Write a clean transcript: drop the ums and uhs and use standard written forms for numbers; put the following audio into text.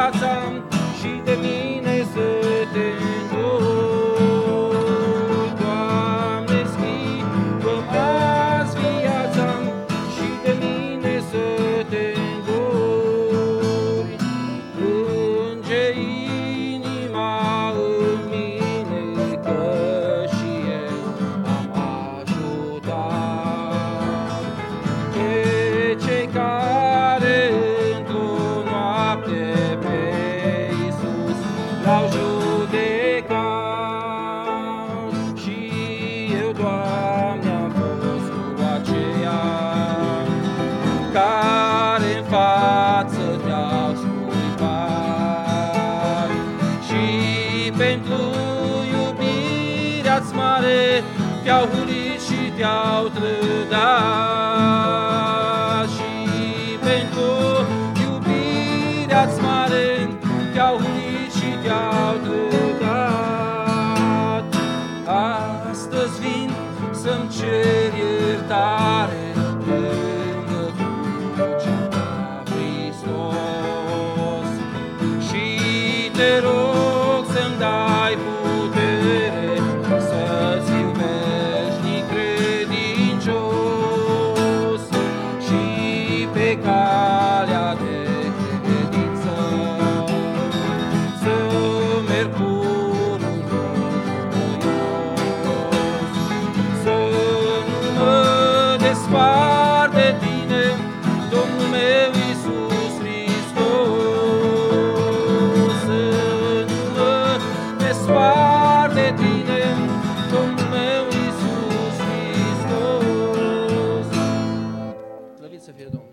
viața și de mine să te îndoi. Doamne, schimbă-mi azi viața și de mine să te îndoi. Plânge inima în mine că și eu am ajutat pe cei care într-o noapte pe Iisus l-au judecat. Și eu, Doamne, am fost cu aceia care în față te-au scuipat. Și pentru iubirea-ți mare te-au hulit și te-au trădat. Și pentru iubirea-ți mare te-au hulit și te-au trădat. Astăzi vin să-mi cer iertare lângă crucea Hristos și te rog să-mi dai putere să-ți fiu veșnic credincios și pe calea de credință să merg puruncios, să nu mă despart de tine, Domnul meu Iisus Hristos. Să nu mă despart de tine, Domnul meu Iisus Hristos. Slăvit să fie Domnul!